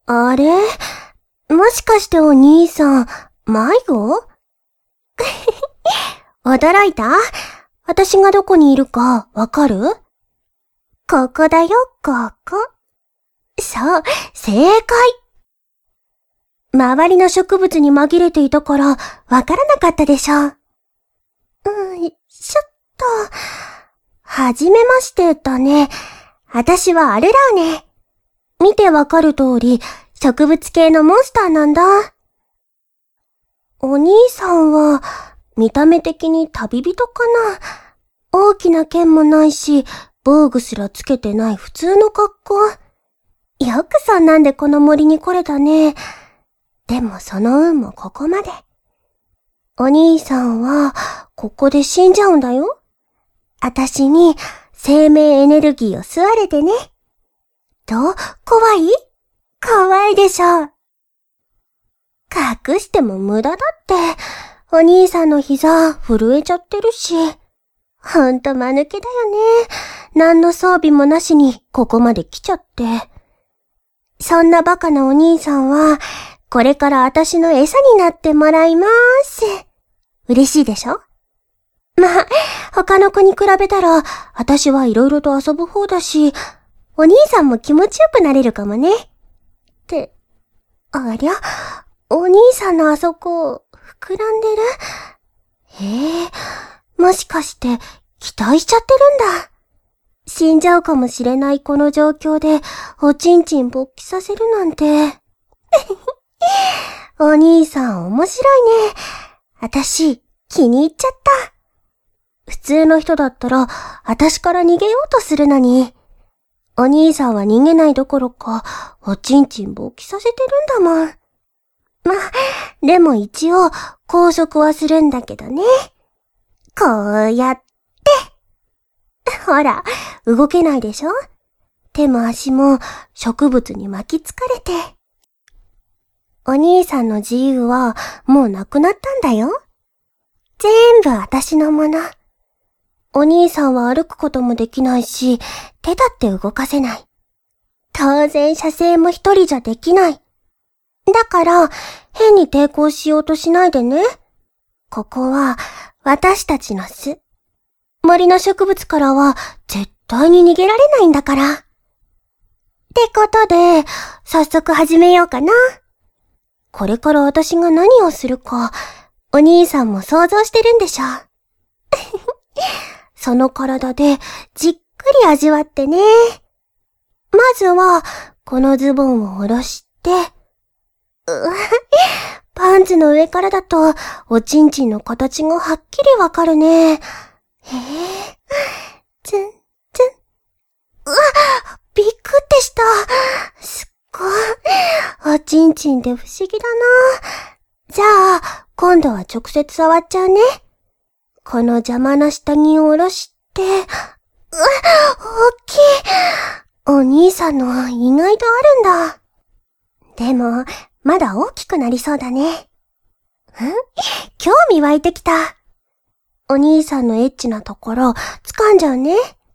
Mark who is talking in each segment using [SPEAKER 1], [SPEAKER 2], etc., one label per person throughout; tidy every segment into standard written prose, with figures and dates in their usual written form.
[SPEAKER 1] あれ？もしかしてお兄さん、迷子？驚いた？私がどこにいるかわかる？ここだよ、ここ。そう、正解。周りの植物に紛れていたからわからなかったでしょ。ちょっと。はじめましてだね。私はアルラーネ。見てわかる通り、植物系のモンスターなんだ。お兄さんは、見た目的に旅人かな。大きな剣もないし、防具すらつけてない普通の格好。よくそんなんでこの森に来れたね。でもその運もここまで。お兄さんは、ここで死んじゃうんだよ。あたしに生命エネルギーを吸われてね。どう？怖い？怖いでしょ。隠しても無駄だって。お兄さんの膝震えちゃってるし。ほんと間抜けだよね。何の装備もなしにここまで来ちゃって。そんなバカなお兄さんは、これからあたしの餌になってもらいまーす。嬉しいでしょ？まあ、他の子に比べたら、あたしはいろいろと遊ぶ方だし、お兄さんも気持ちよくなれるかもね。ありゃ、お兄さんのあそこ、膨らんでる？もしかして、期待しちゃってるんだ。死んじゃうかもしれないこの状況で、おちんちん勃起させるなんて。お兄さん面白いね。あたし、気に入っちゃった。普通の人だったら、あたしから逃げようとするのに。お兄さんは逃げないどころか、おちんちん勃起させてるんだもん。まあ、でも一応、拘束はするんだけどね。こうやって。ほら、動けないでしょ？手も足も植物に巻きつかれて。お兄さんの自由はもうなくなったんだよ。全部私のもの。お兄さんは歩くこともできないし、手だって動かせない。当然射精も一人じゃできない。だから、変に抵抗しようとしないでね。ここは、私たちの巣。森の植物からは、絶対に逃げられないんだから。ってことで、早速始めようかな。これから私が何をするか、お兄さんも想像してるんでしょ。その体で、じっくり味わってね。まずは、このズボンを下ろして、パンツの上からだと、おちんちんの形がはっきりわかるね。ツン、ツン。びっくってした。すっごい。おちんちんで不思議だな。じゃあ、今度は直接触っちゃうね。この邪魔な下着を下ろして、大きい。お兄さんの意外とあるんだ。でも、まだ大きくなりそうだね。興味湧いてきた。お兄さんのエッチなところ、掴んじゃうね。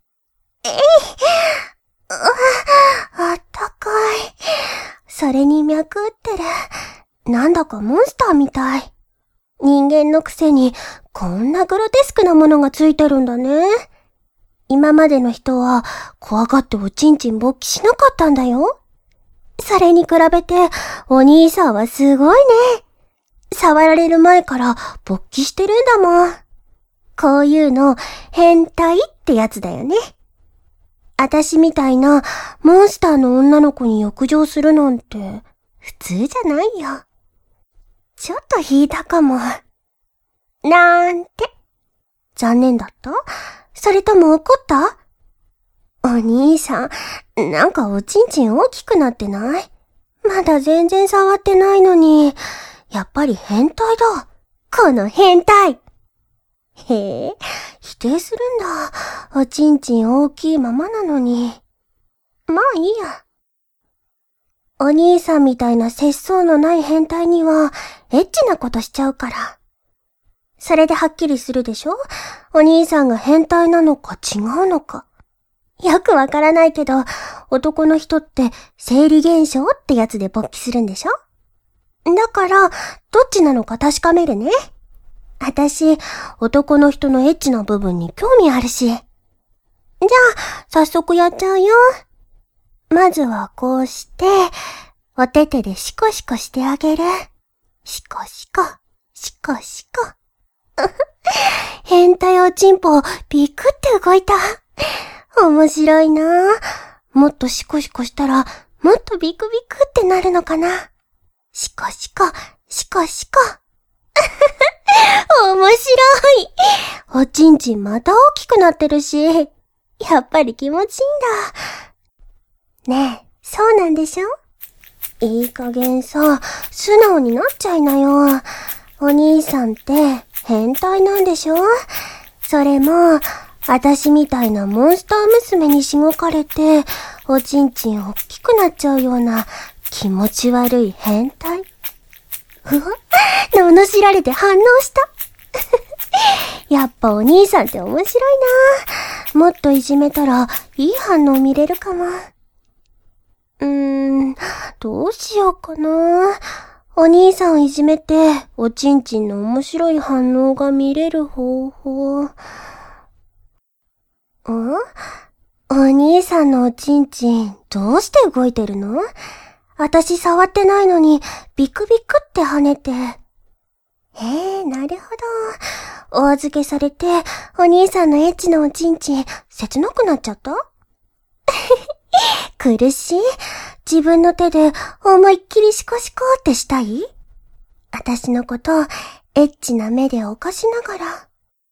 [SPEAKER 1] あったかい。それに脈打ってる。なんだかモンスターみたい。人間のくせに、こんなグロテスクなものがついてるんだね。今までの人は、怖がっておちんちん勃起しなかったんだよ。それに比べて、お兄さんはすごいね。触られる前から勃起してるんだもん。こういうの、変態ってやつだよね。あたしみたいな、モンスターの女の子に浴場するなんて、普通じゃないよ。ちょっと引いたかも。なんて。残念だった？それとも怒った？お兄さん、なんかおちんちん大きくなってない？まだ全然触ってないのに、やっぱり変態だ。この変態。へえ、否定するんだ。おちんちん大きいままなのに。まあいいや。お兄さんみたいな節操のない変態には、エッチなことしちゃうから。それではっきりするでしょ？お兄さんが変態なのか違うのか。 よくわからないけど、男の人って生理現象ってやつで勃起するんでしょ？だから、どっちなのか確かめるね。私、男の人のエッチな部分に興味あるし。じゃあ、早速やっちゃうよ。まずはこうして、お手手でシコシコしてあげる。シコシコ、シコシコ。変態おちんぽ、ビクって動いた。面白いなぁ。もっとシコシコしたら、もっとビクビクってなるのかな。シコシコ、シコシコ。面白い。おちんちんまた大きくなってるし、やっぱり気持ちいいんだ。ねえ、そうなんでしょ？いい加減さ、素直になっちゃいなよ。お兄さんって変態なんでしょ？それも、私みたいなモンスター娘にしごかれて、おちんちん大きくなっちゃうような気持ち悪い変態。うわ、罵られて反応した。やっぱお兄さんって面白いな。もっといじめたらいい反応見れるかも。どうしようかな。お兄さんをいじめて、おちんちんの面白い反応が見れる方法。お兄さんのおちんちん、どうして動いてるの？私触ってないのに、ビクビクって跳ねて。なるほど。お預けされて、お兄さんのエッチなおちんちん、切なくなっちゃった？苦しい？自分の手で思いっきりシコシコってしたい？私のこと、エッチな目で犯しながら。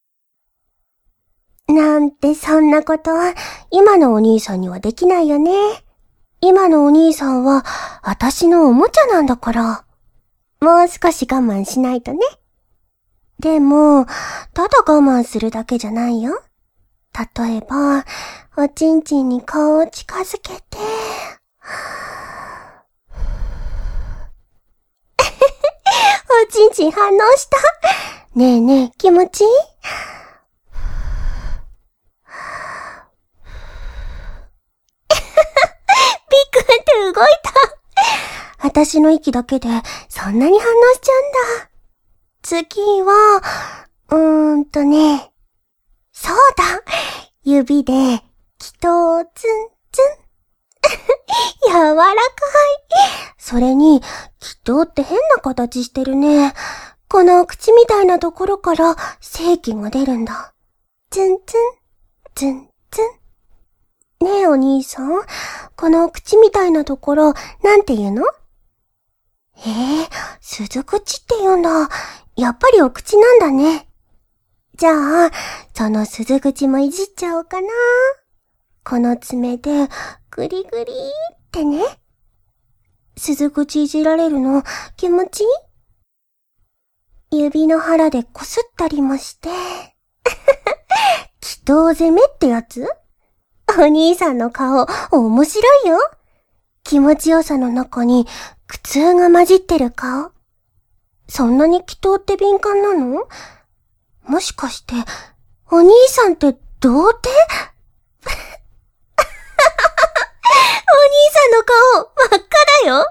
[SPEAKER 1] なんてそんなこと、今のお兄さんにはできないよね。今のお兄さんは、私のおもちゃなんだから。もう少し我慢しないとね。でも、ただ我慢するだけじゃないよ。例えば、おちんちんに顔を近づけて、おちんちん反応した。ねえねえ、気持ちいい？ビクって動いた。私の息だけでそんなに反応しちゃうんだ。次は、そうだ。指で、気筒をツンツン。柔らかい。それに、気筒って変な形してるね。この口みたいなところから精気が出るんだ。ツンツン、ツンツン。ねえお兄さん、この口みたいなところ、なんて言うの？鈴口って言うんだ。やっぱりお口なんだね。じゃあ、その鈴口もいじっちゃおうかな。この爪で、グリグリーってね。鈴口いじられるの気持ちいい？指の腹でこすったりもして。気筒攻めってやつ？お兄さんの顔、面白いよ。気持ちよさの中に苦痛が混じってる顔。そんなに気筒って敏感なの？もしかして、お兄さんって童貞？お兄さんの顔、真っ赤だよ。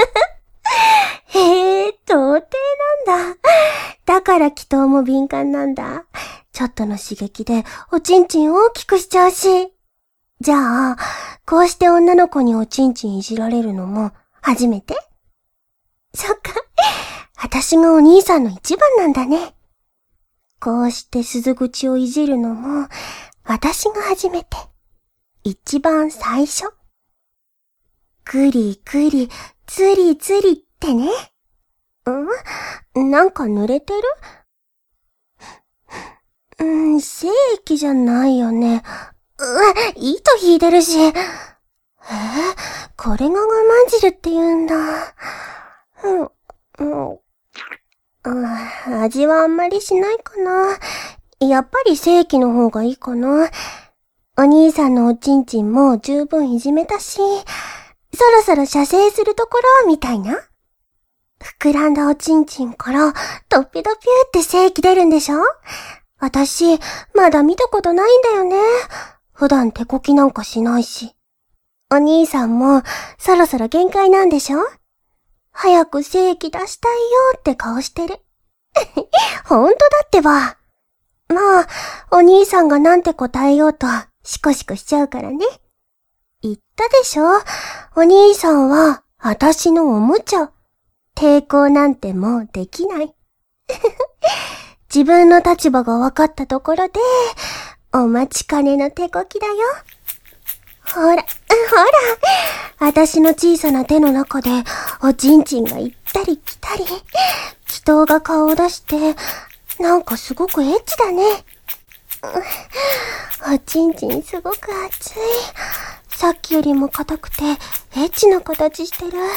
[SPEAKER 1] 童貞なんだ。だから気筒も敏感なんだ。ちょっとの刺激でおちんちん大きくしちゃうし。じゃあ、こうして女の子におちんちんいじられるのも初めて？そっか。私がお兄さんの一番なんだね。こうして鈴口をいじるのも私が初めて。一番最初。くりくり、つりつりってね。なんか濡れてる？精液じゃないよね。糸引いてるし。これが我慢汁って言うんだ。味はあんまりしないかな。やっぱり正規の方がいいかな。お兄さんのおちんちんも十分いじめたし、そろそろ射精するところみたいな。膨らんだおちんちんからドピドピって精液出るんでしょ？私、まだ見たことないんだよね。 普段手こきなんかしないし。お兄さんもそろそろ限界なんでしょ？早く精液出したいよって顔してる。ほんとだってば。まあ、お兄さんがなんて答えようとシコシコしちゃうからね。言ったでしょ？お兄さんは私のおもちゃ。抵抗なんてもうできない。自分の立場が分かったところで、お待ちかねの手こきだよ。ほら、私の小さな手の中で、おちんちんが行ったり来たり、祈祷が顔を出して、なんかすごくエッチだね。おちんちんすごく熱い。さっきよりも硬くて、エッチな形してる。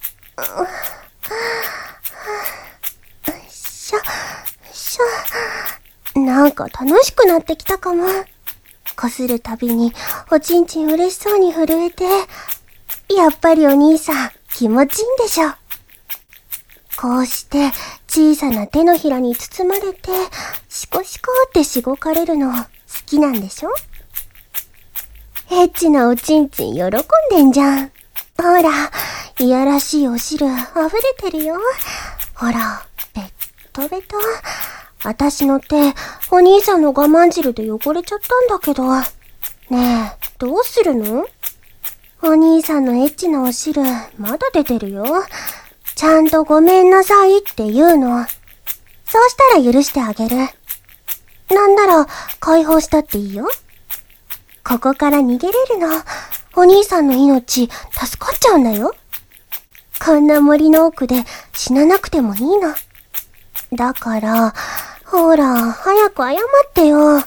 [SPEAKER 1] なんか楽しくなってきたかも。こするたびにおちんちん嬉しそうに震えて、やっぱりお兄さん気持ちいいんでしょ。こうして小さな手のひらに包まれて、シコシコってしごかれるの好きなんでしょ。エッチなおちんちん喜んでんじゃん。ほら、いやらしいお汁溢れてるよ。ほら、ベットベト。私の手、お兄さんの我慢汁で汚れちゃったんだけど。ねえ、どうするの？お兄さんのエッチなお汁、まだ出てるよ。ちゃんとごめんなさいって言うの。そうしたら許してあげる。なんなら、解放したっていいよ。ここから逃げれるの。お兄さんの命、助かっちゃうんだよ。こんな森の奥で死ななくてもいいの。だから、ほら、早く謝ってよ。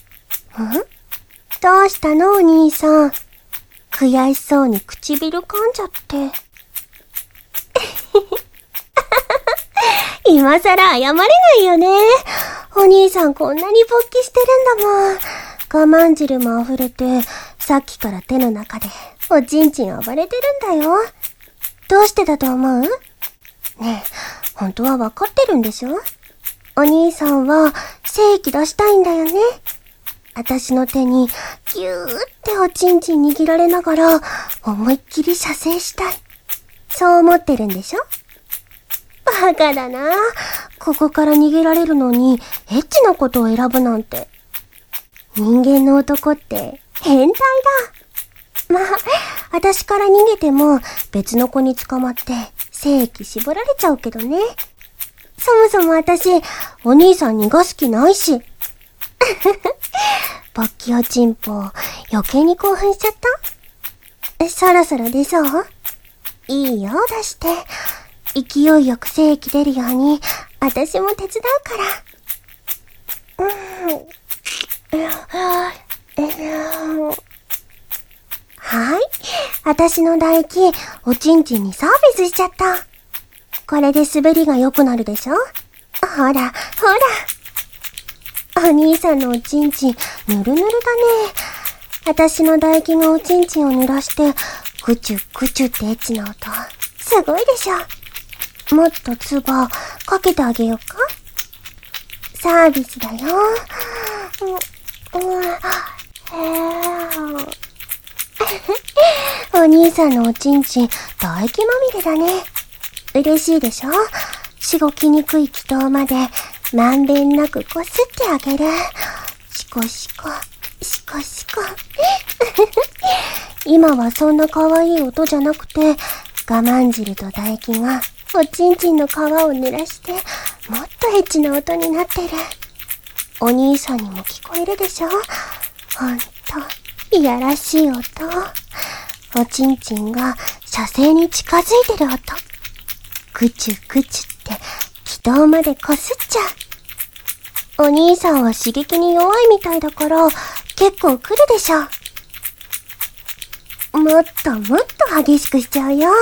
[SPEAKER 1] どうしたのお兄さん。悔しそうに唇噛んじゃって。今更謝れないよね。お兄さんこんなに勃起してるんだもん。我慢汁も溢れて、さっきから手の中でおちんちん暴れてるんだよ。どうしてだと思う？ねえ、本当はわかってるんでしょ？お兄さんは精液出したいんだよね。私の手にギューっておちんちん握られながら思いっきり射精したい。そう思ってるんでしょ？バカだな。ここから逃げられるのにエッチなことを選ぶなんて。人間の男って変態だ。まあ、私から逃げても別の子に捕まって精液絞られちゃうけどね。そもそも私、お兄さん逃がす気ないし。勃起おちんぽ、余計に興奮しちゃった？そろそろ出そう？いいよ、出して。勢いよく精液出るように、私も手伝うから。はい。私の唾液、おちんちんにサービスしちゃった。これで滑りが良くなるでしょ？ほら、お兄さんのおちんちん、ぬるぬるだね。私の唾液がおちんちんを濡らして、ぐちゅぐちゅってエッチな音。すごいでしょ。もっと唾かけてあげようか？サービスだよ。お兄さんのおちんちん、唾液まみれだね。嬉しいでしょ？しごきにくい気筒まで、まんべんなくこすってあげる。シコシコ、シコシコ。今はそんな可愛い音じゃなくて、我慢汁と唾液がおちんちんの皮を濡らして、もっとエッチな音になってる。お兄さんにも聞こえるでしょ？ほんと、いやらしい音。おちんちんが射精に近づいてる音。ぐちゅぐちゅって気筒までこすっちゃう。お兄さんは刺激に弱いみたいだから結構来るでしょ。もっともっと激しくしちゃうよ。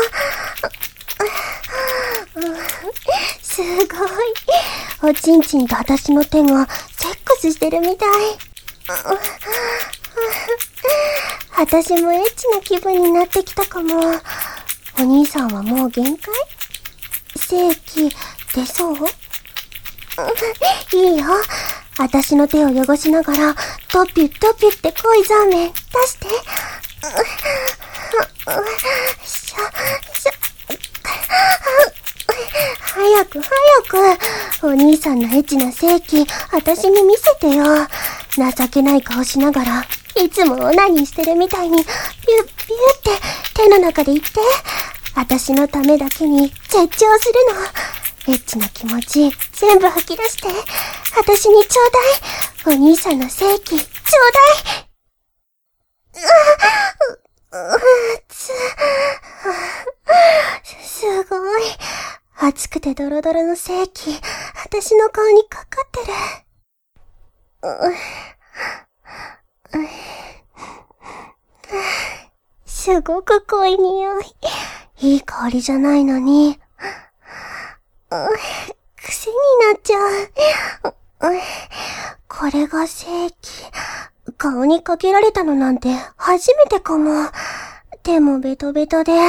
[SPEAKER 1] すごい。おちんちんと私の手がセックスしてるみたい。私もエッチな気分になってきたかも。お兄さんはもう限界？精液出そう？いいよ。 私の手を汚しながら、トピュトピュって濃いザーメン出して。早く。お兄さんのエッチな性器、私に見せてよ。情けない顔しながら、いつもオナニーしてるみたいに、ピュッピュって手の中で言って。私のためだけに絶頂するの。エッチな気持ち、全部吐き出して。私にちょうだい。お兄さんの性器、ちょうだい。すごい。熱くてドロドロの性器、私の顔にかかってる。すごく濃い匂い。いい香りじゃないのに。癖になっちゃう。これが性器。顔にかけられたのなんて初めてかも。手もベトベトで。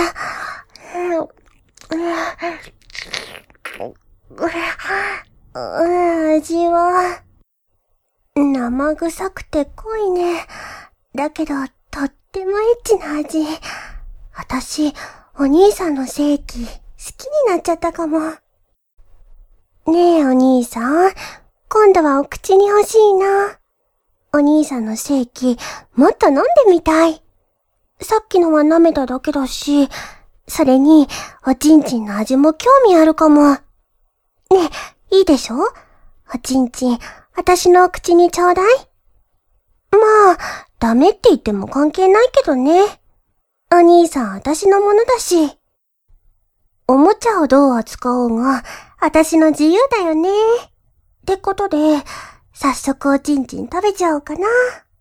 [SPEAKER 1] 味は、生臭くて濃いね。だけど、とってもエッチな味。私、お兄さんの性器、好きになっちゃったかも。ねえ、お兄さん。今度はお口に欲しいな。お兄さんの性器、もっと飲んでみたい。さっきのは舐めただけだし、それに、おちんちんの味も興味あるかも。ねえ、いいでしょ？おちんちん、私のお口にちょうだい。まあ、ダメって言っても関係ないけどね。お兄さん私のものだし。おもちゃをどう扱おうが、私の自由だよね。ってことで、早速おちんちん食べちゃおうかな。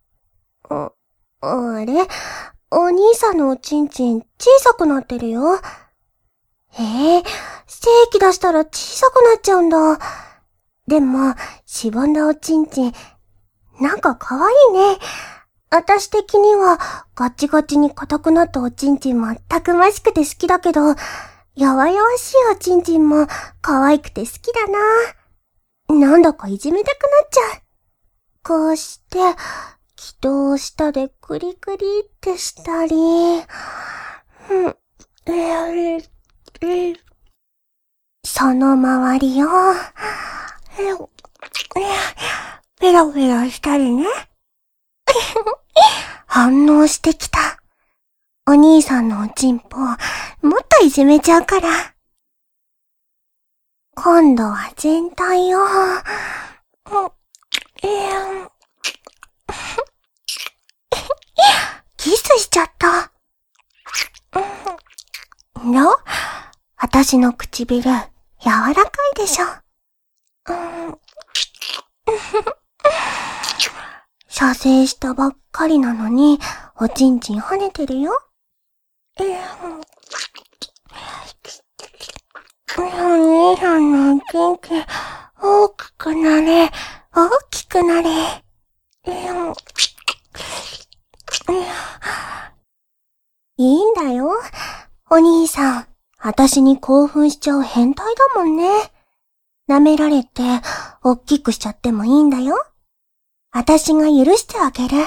[SPEAKER 1] あれ？お兄さんのおちんちん小さくなってるよ。精液出したら小さくなっちゃうんだ。でも、しぼんだおちんちん、なんか可愛いね。私的には、ガチガチに硬くなったおちんちんもたくましくて好きだけど、やわやわしいおちんちんも可愛くて好きだな。なんだかいじめたくなっちゃう。こうして、気筒下でクリクリってしたり、その周りを、ペロペロしたりね。反応してきた。お兄さんのおちんぽ、もっといじめちゃうから。今度は全体を、キスしちゃった。どう？私の唇、柔らかいでしょ。射精したばっかりなのに、おちんちん跳ねてるよ。お兄さんのおちんちん、大きくなれ、大きくなれ。いいんだよ。お兄さん、私に興奮しちゃう変態だもんね。舐められて、おっきくしちゃってもいいんだよ。私が許してあげる。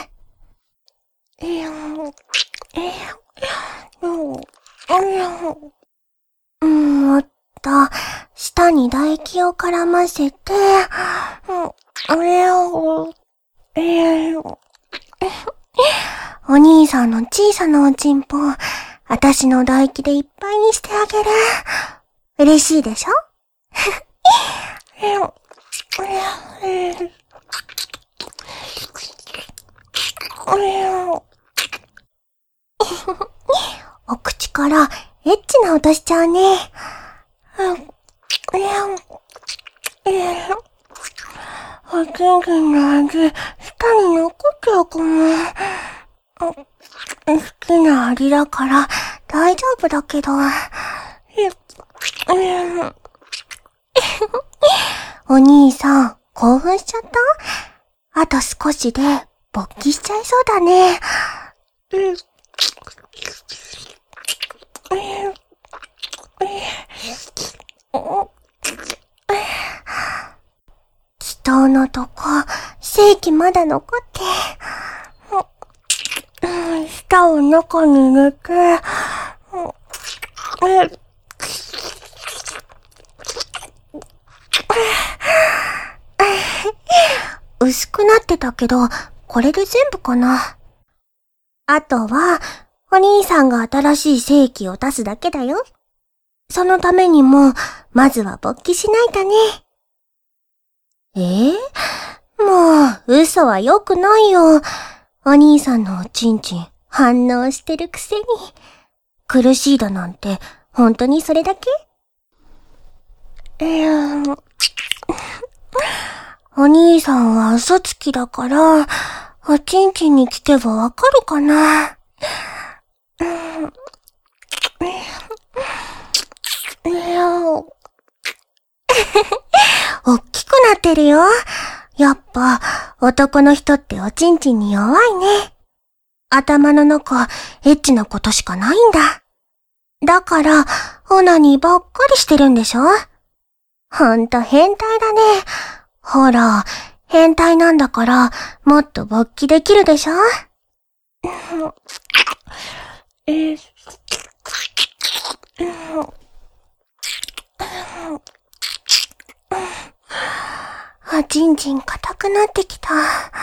[SPEAKER 1] もっと、舌に唾液を絡ませて、お兄さんの小さなおちんぽ、私の唾液でいっぱいにしてあげる。嬉しいでしょ？お口からエッチな音しちゃうね。おちんちんの味、舌に残っちゃうかも。好きな味だから大丈夫だけど。お兄さん、興奮しちゃった？あと少しで勃起しちゃいそうだね。気筒当のとこ、精液まだ残って。舌を中に入れて、薄くなってたけど、これで全部かな。あとは、お兄さんが新しい精液を出すだけだよ。そのためにも、まずは勃起しないとね。もう、嘘は良くないよ。お兄さんのおちんちん、反応してるくせに。苦しいだなんて、本当にそれだけ？お兄さんは嘘つきだから、おちんちんに聞けばわかるかな。おっきくなってるよ。やっぱ、男の人っておちんちんに弱いね。頭の中、エッチなことしかないんだ。だから、オナニーばっかりしてるんでしょ？ほんと変態だね。ほら、変態なんだから、もっと勃起できるでしょ？おちんちん硬くなってきた。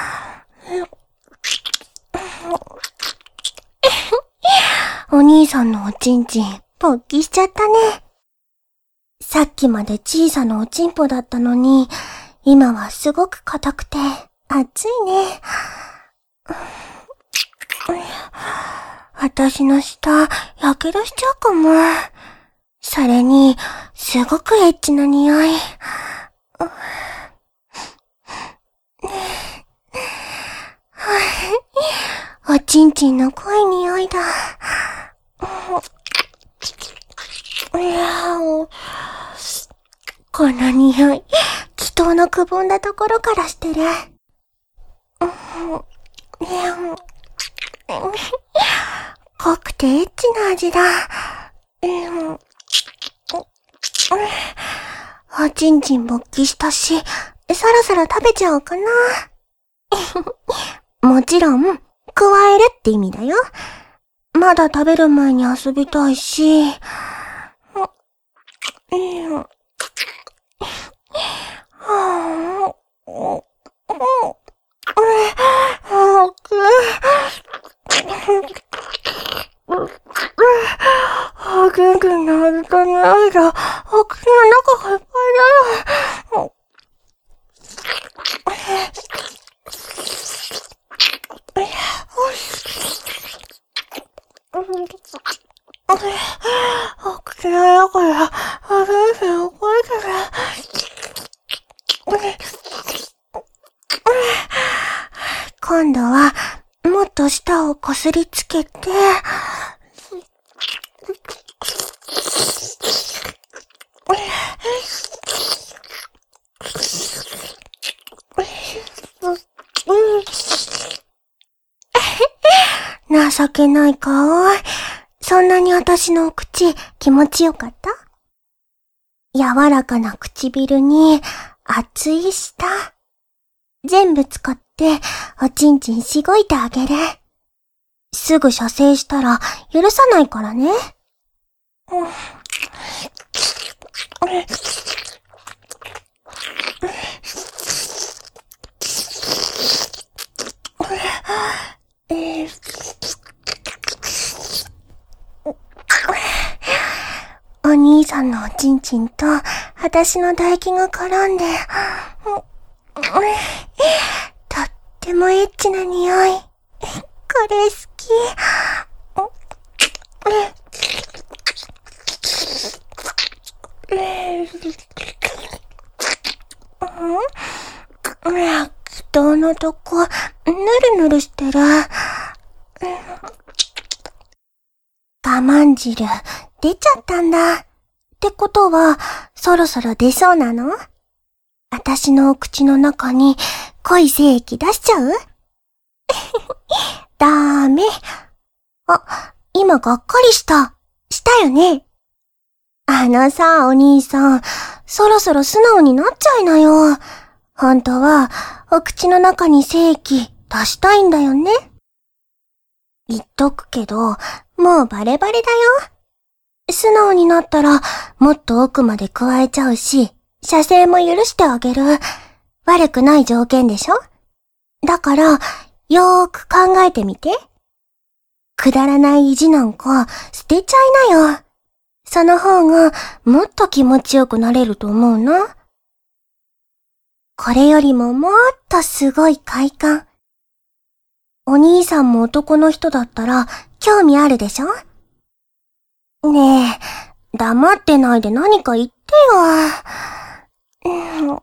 [SPEAKER 1] お兄さんのおちんちん、勃起しちゃったね。さっきまで小さなおちんぽだったのに、今はすごく硬くて、熱いね。私の舌、やけどしちゃうかも。それに、すごくエッチな匂い。おちんちんの濃い匂いだ。この匂い、気筒のくぼんだところからしてる。濃くてエッチな味だ。おちんちん勃起したし、そろそろ食べちゃおうかな。もちろん、加えるって意味だよ。まだ食べる前に遊びたいし。元気なはずとないが、お口の中がいっぱいだよ。お口の中が、汗が動いてる。今度は、もっと舌をこすりつけて、情けない顔。そんなに私のお口気持ちよかった？柔らかな唇に熱い舌。全部使っておちんちんしごいてあげる。すぐ射精したら許さないからね。お兄さんのおちんちんと私の唾液が絡んで、とってもエッチな匂い。これ好き。気筒のとこ、ぬるぬるしてる。我慢汁、出ちゃったんだ。ってことは、そろそろ出そうなの？私のお口の中に濃い精液出しちゃう？ダメ。あ、今がっかりした。したよね。あのさ、お兄さん、そろそろ素直になっちゃいなよ。 本当は、お口の中に精液出したいんだよね。言っとくけど、もうバレバレだよ。素直になったら、もっと奥まで加えちゃうし、射精も許してあげる。悪くない条件でしょ？だから、よーく考えてみて。くだらない意地なんか捨てちゃいなよ。その方がもっと気持ちよくなれると思うな。これよりももっとすごい快感。お兄さんも男の人だったら興味あるでしょ？ねえ、黙ってないで何か言ってよ。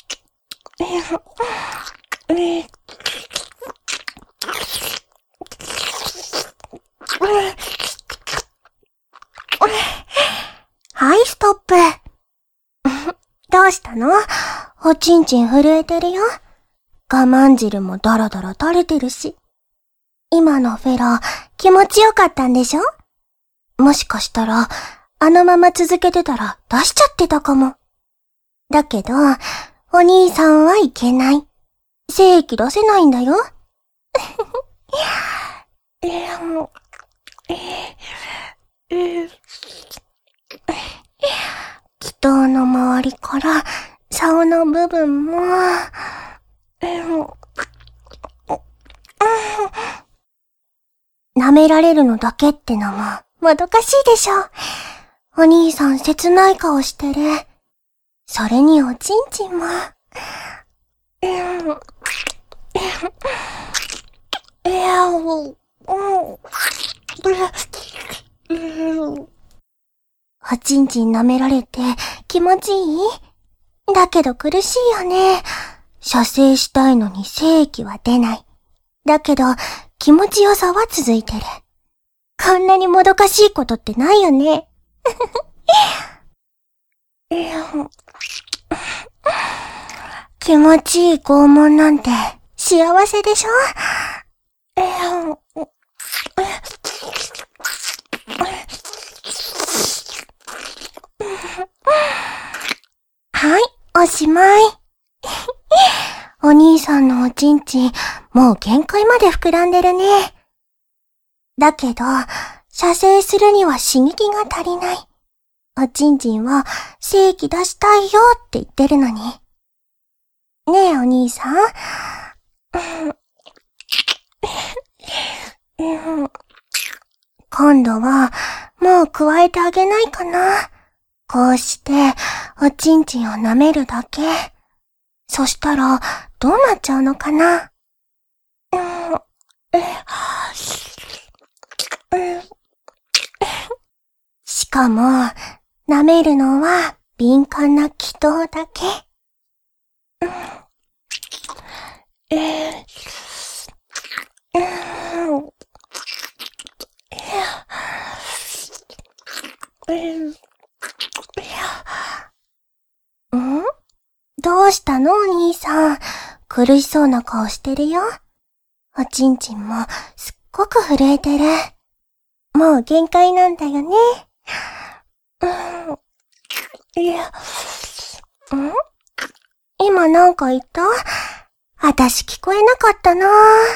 [SPEAKER 1] はい、ストップ。どうしたの？おちんちん震えてるよ。我慢汁もダラダラ垂れてるし。今のフェラ気持ちよかったんでしょ？もしかしたら、あのまま続けてたら出しちゃってたかも。だけど、お兄さんはいけない。精液出せないんだよ。気筒の周りから竿の部分も、舐められるのだけってのももどかしいでしょ。お兄さん切ない顔してる。それにおちんちんも。おちんちん舐められて気持ちいい？だけど苦しいよね。射精したいのに精液は出ない。だけど気持ちよさは続いてる。こんなにもどかしいことってないよね。気持ちいい拷問なんて幸せでしょ？はい、おしまい。お兄さんのおちんちん、もう限界まで膨らんでるね。だけど、射精するには刺激が足りない。おちんちんは精液出したいよって言ってるのに。ねえお兄さん。今度はもう加えてあげないかな。こうしておちんちんを舐めるだけ。そしたらどうなっちゃうのかな。しかも舐めるのは敏感な気筒だけ。どうしたのお兄さん。苦しそうな顔してるよ。おちんちんもすっごく震えてる。もう限界なんだよね。今なんか言った？あたし聞こえなかったな。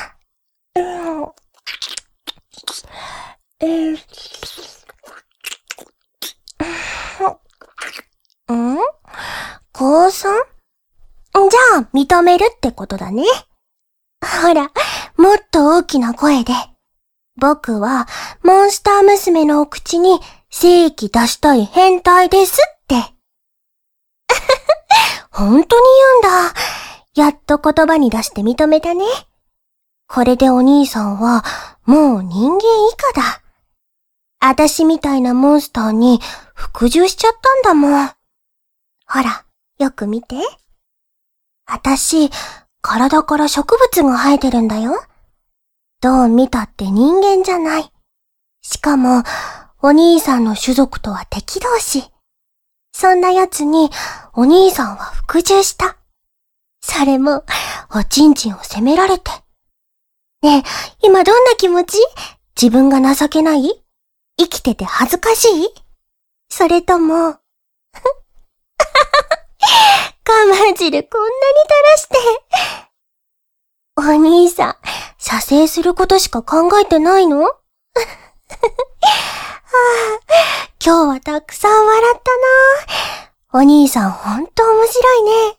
[SPEAKER 1] 降参？じゃあ認めるってことだね。ほら、もっと大きな声で。僕はモンスター娘のお口に精液出したい変態ですって。本当に言うんだ。やっと言葉に出して認めたね。これでお兄さんはもう人間以下だ。あたしみたいなモンスターに服従しちゃったんだもん。ほら、よく見て。あたし、体から植物が生えてるんだよ。どう見たって人間じゃない。しかも、お兄さんの種族とは敵同士。そんな奴に、お兄さんは服従した。それも、おちんちんを責められて。ねえ、今どんな気持ち？自分が情けない？生きてて恥ずかしい？それとも、かマ汁こんなに垂らして。お兄さん、射精することしか考えてないの？今日はたくさん笑ったな。お兄さんほんと面白いね。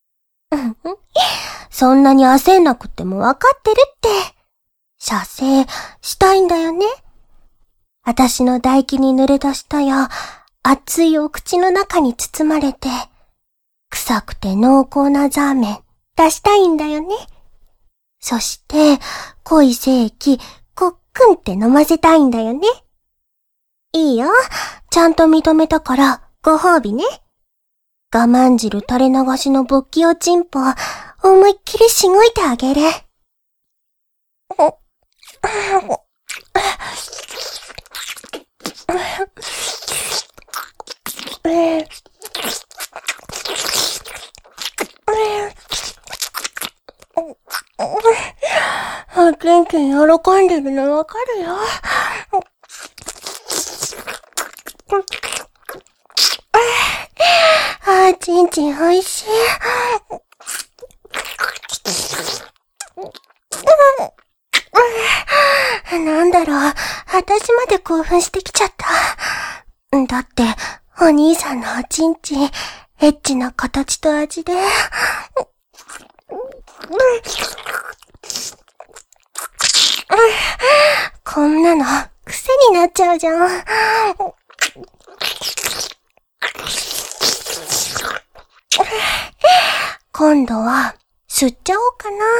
[SPEAKER 1] そんなに焦んなくてもわかってるって。射精したいんだよね。私の唾液に濡れた舌や熱いお口の中に包まれて、臭くて濃厚なザーメン出したいんだよね。そして、濃い精液、こっくんって飲ませたいんだよね。いいよ。ちゃんと認めたから、ご褒美ね。我慢汁垂れ流しの勃起おちんぽ、思いっきりしごいてあげる。ケンケン喜んでるのわかるよ。ちんちんおいしい。なんだろう、私まで興奮してきちゃった。だって、お兄さんのおちんちん、エッチな形と味で。こんなの、癖になっちゃうじゃん。今度は、吸っちゃおうかな。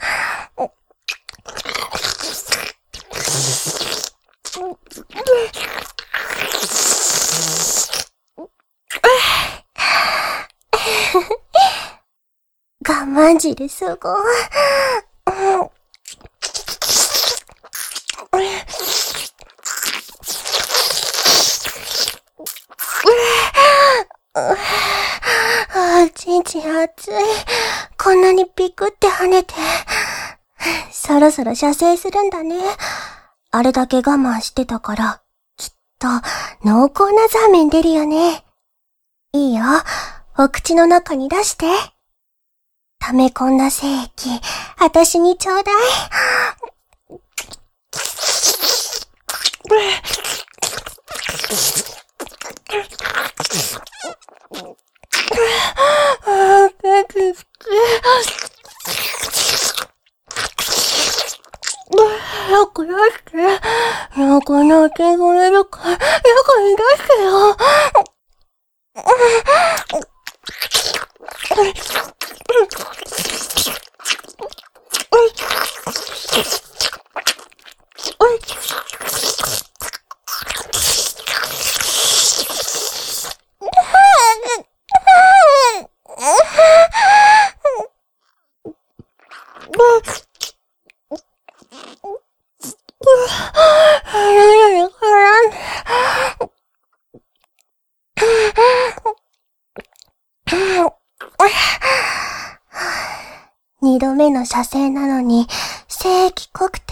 [SPEAKER 1] 我慢汁すごい。ちんちん熱い。こんなにピクって跳ねて。そろそろ射精するんだね。あれだけ我慢してたから、きっと濃厚なザーメン出るよね。いいよ。お口の中に出して。溜め込んだ精液、あたしにちょうだい。よく出して。よくなってくれるから、よくに出してよ。二度目の射精なのに、精液濃くて、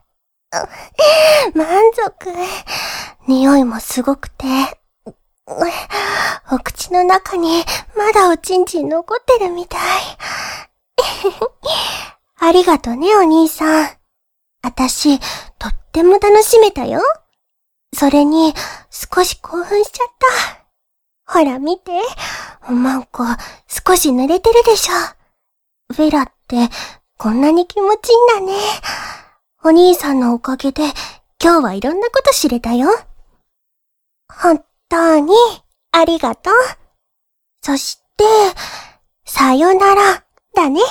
[SPEAKER 1] 満足。匂いもすごくて、お口の中にまだおちんちん残ってるみたい。ありがとね、お兄さん。あたし、とっても楽しめたよ。それに、少し興奮しちゃった。ほら見て、おまんこ、少し濡れてるでしょ。ベラって、こんなに気持ちいいんだね。お兄さんのおかげで、今日はいろんなこと知れたよ。本当に、ありがとう。そして、さよなら、だね。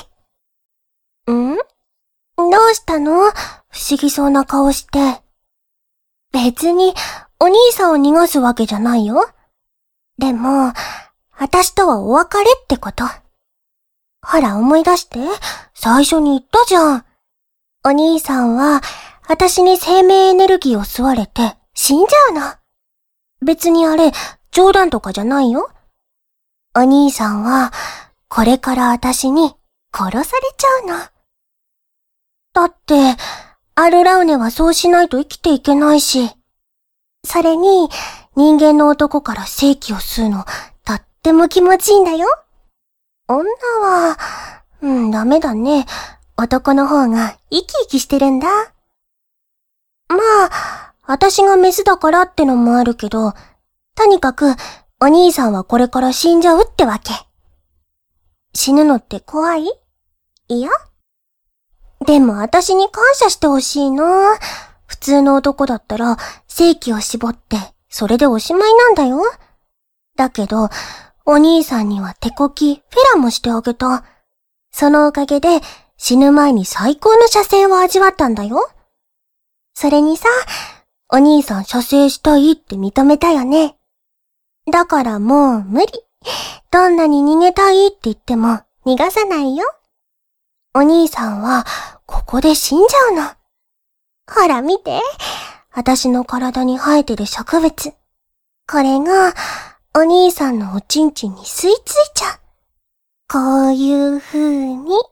[SPEAKER 1] どうしたの？不思議そうな顔して。別に、お兄さんを逃がすわけじゃないよ。でも、私とはお別れってこと。ほら思い出して、最初に言ったじゃん。お兄さんは、私に生命エネルギーを吸われて死んじゃうの。別にあれ、冗談とかじゃないよ。お兄さんは、これから私に殺されちゃうの。だって、アルラウネはそうしないと生きていけないし。それに、人間の男から精気を吸うの、とっても気持ちいいんだよ。 女は、ダメだね。男の方が生き生きしてるんだ。まあ、私がメスだからってのもあるけど、とにかく、お兄さんはこれから死んじゃうってわけ。死ぬのって怖い？いや？でも私に感謝してほしいな。普通の男だったら、性器を絞って、それでおしまいなんだよ。だけど、お兄さんには手こき、フェラもしてあげた。そのおかげで、死ぬ前に最高の射精を味わったんだよ。それにさ、お兄さん射精したいって認めたよね。だからもう無理。どんなに逃げたいって言っても逃がさないよ。お兄さんはここで死んじゃうの。ほら見て。私の体に生えてる植物。これがお兄さんのおちんちんに吸い付いちゃう。こういう風に、ね。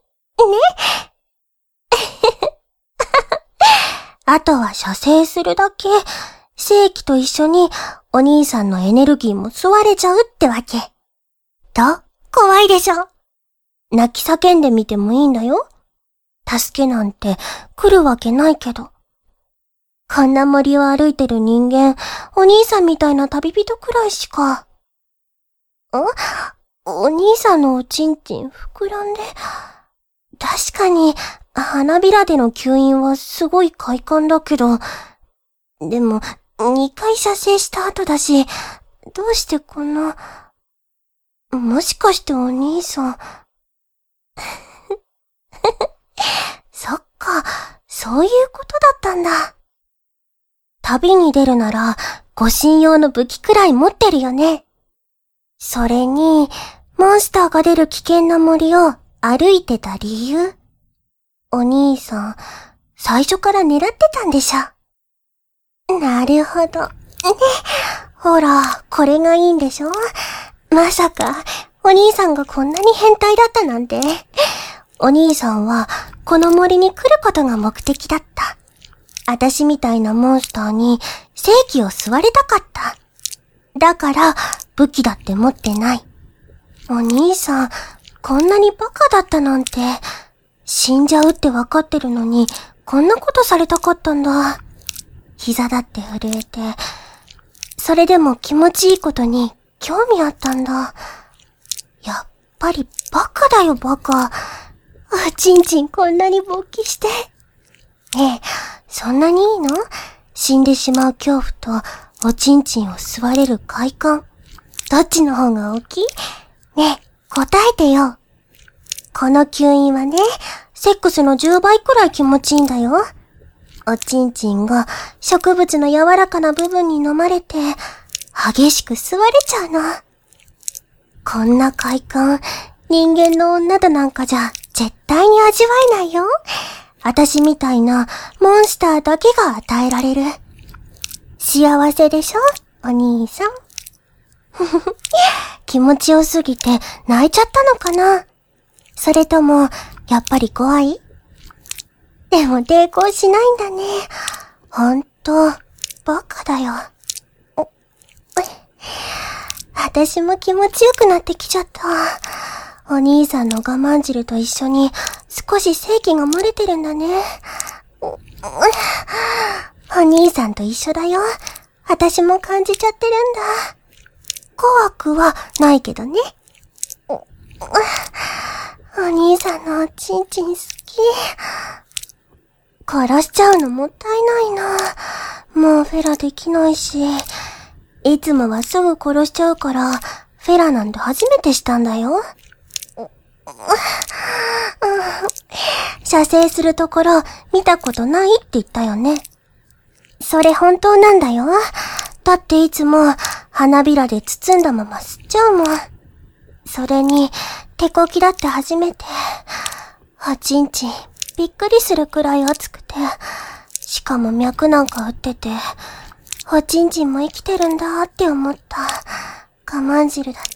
[SPEAKER 1] あとは射精するだけ。精気と一緒にお兄さんのエネルギーも吸われちゃうってわけ。怖いでしょ？泣き叫んでみてもいいんだよ。助けなんて来るわけないけど。こんな森を歩いてる人間、お兄さんみたいな旅人くらいしか。お兄さんのおちんちん膨らんで。確かに、花びらでの吸引はすごい快感だけど、でも、2回射精した後だし、どうしてこんな、もしかしてお兄さん。そっか、そういうことだったんだ。旅に出るなら、護身用の武器くらい持ってるよね。それに、モンスターが出る危険な森を歩いてた理由。お兄さん、最初から狙ってたんでしょ。なるほど。ね。ほら、これがいいんでしょ？まさか、お兄さんがこんなに変態だったなんて。お兄さんは、この森に来ることが目的だった。私みたいなモンスターに、精気を吸われたかった。だから、武器だって持ってない。お兄さん、こんなにバカだったなんて。死んじゃうってわかってるのに、こんなことされたかったんだ。膝だって震えて、それでも気持ちいいことに興味あったんだ。やっぱりバカだよバカ。ちんちんこんなに勃起して。そんなにいいの？死んでしまう恐怖とおちんちんを吸われる快感。どっちの方が大きい？ねえ、答えてよ。この吸引はね、セックスの10倍くらい気持ちいいんだよ。おちんちんが植物の柔らかな部分に飲まれて、激しく吸われちゃうの。こんな快感、人間の女となんかじゃ絶対に味わえないよ。私みたいなモンスターだけが与えられる。幸せでしょ、お兄さん。気持ちよすぎて泣いちゃったのかな？それとも、やっぱり怖い？でも抵抗しないんだね。ほんと、バカだよ。私も気持ちよくなってきちゃった。お兄さんの我慢汁と一緒に少し精気が漏れてるんだね。お兄さんと一緒だよ。私も感じちゃってるんだ。怖くはないけどね。お兄さんのおちんちん好き。殺しちゃうのもったいないな。もうフェラできないし。いつもはすぐ殺しちゃうから、フェラなんて初めてしたんだよ。射精するところ見たことないって言ったよね。それ本当なんだよ。だっていつも花びらで包んだまま吸っちゃうもん。それに手こきだって初めて。おちんちんびっくりするくらい熱くて、しかも脈なんか打ってて、おちんちんも生きてるんだって思った。我慢汁だって。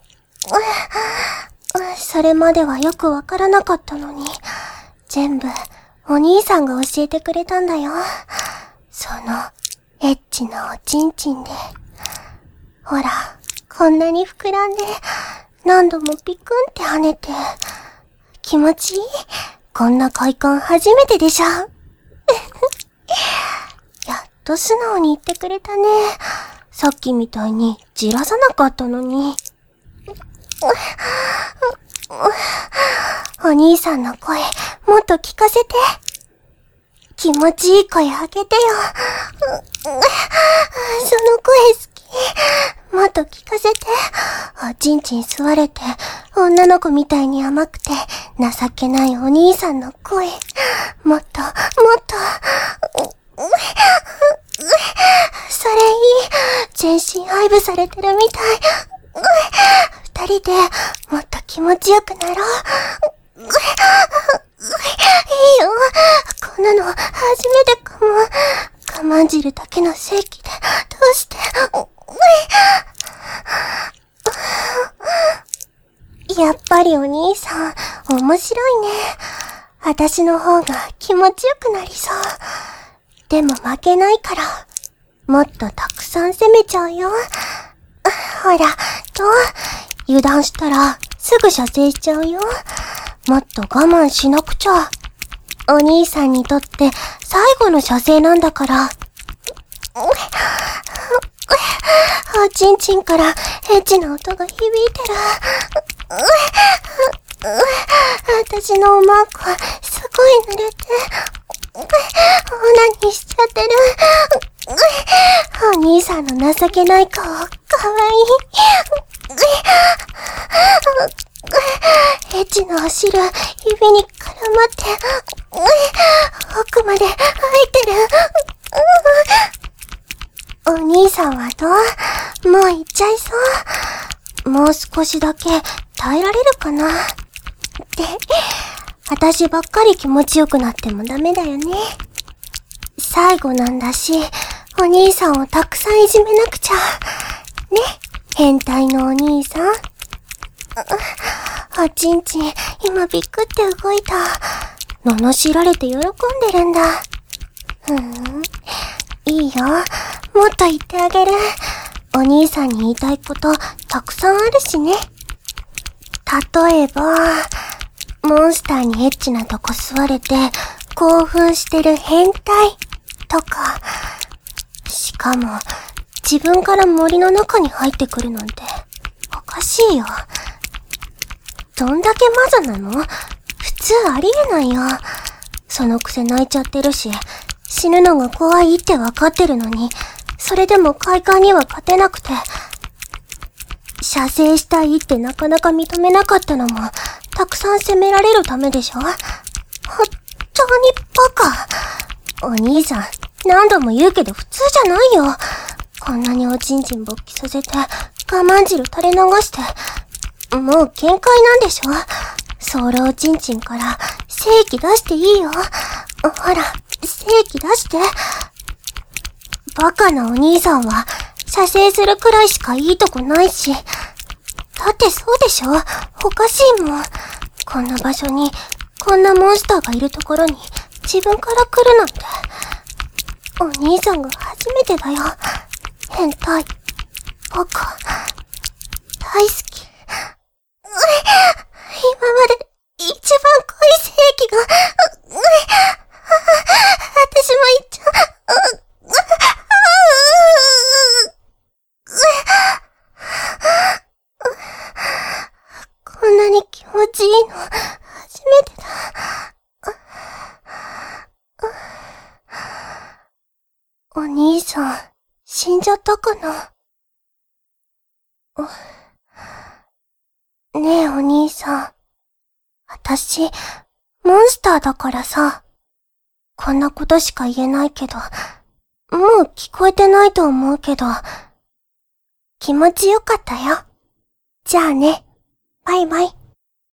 [SPEAKER 1] それまではよくわからなかったのに、全部お兄さんが教えてくれたんだよ。そのエッチなおちんちんで。ほら、こんなに膨らんで、 何度もピクンって跳ねて。気持ちいい？こんな快感初めてでしょ。やっと素直に言ってくれたね。さっきみたいにじらさなかったのに。お兄さんの声、もっと聞かせて。気持ちいい声あげてよ。その声好き。もっと聞かせて。おちんちん吸われて、女の子みたいに甘くて、情けないお兄さんの声。もっと、もっと。それいい。全身愛撫されてるみたい。二人でもっと気持ちよくなろう。いいよ。こんなの初めてかも。我慢汁だけの正規で、どうして。やっぱりお兄さん、面白いね。私の方が気持ちよくなりそう。でも負けないから、もっとたくさん攻めちゃうよ。ほら、どう？油断したらすぐ射精しちゃうよ。もっと我慢しなくちゃ。お兄さんにとって最後の射精なんだから。おちんちんからエッチな音が響いてる。私のおまんこすごい濡れて、オナニーしちゃってる。お兄さんの情けない顔、かわいい。エッチなお汁、指に絡まって、奥まで入ってる。お兄さんはどう？もう行っちゃいそう。もう少しだけ耐えられるかな。って、私ばっかり気持ちよくなってもダメだよね。最後なんだし、お兄さんをたくさんいじめなくちゃ。ね、変態のお兄さん。おちんちん、今ビクって動いた。罵られて喜んでるんだ。いいよ。もっと言ってあげる。お兄さんに言いたいことたくさんあるしね。例えば、モンスターにエッチなとこ吸われて興奮してる変態とか。しかも、自分から森の中に入ってくるなんておかしいよ。どんだけマザなの？普通ありえないよ。そのくせ泣いちゃってるし、死ぬのが怖いってわかってるのに、それでも快感には勝てなくて。射精したいってなかなか認めなかったのも、たくさん責められるためでしょ？本当にバカ。お兄さん、何度も言うけど普通じゃないよ。こんなにおちんちん勃起させて、我慢汁垂れ流して、もう限界なんでしょ？ソウルおちんちんから精液出していいよ。ほら、精液出して。バカなお兄さんは射精するくらいしかいいとこないし。だってそうでしょ？おかしいもん。こんな場所に、こんなモンスターがいるところに自分から来るなんて。お兄さんが初めてだよ。変態。バカ。大好き。今まで一番濃い精液が、私も言っちゃう。こんなに気持ちいいの初めてだ。お兄さん、死んじゃったかな？ねえお兄さん。私、モンスターだからさ。こんなことしか言えないけど、もう聞こえてないと思うけど、気持ちよかったよ。じゃあね、バイバイ。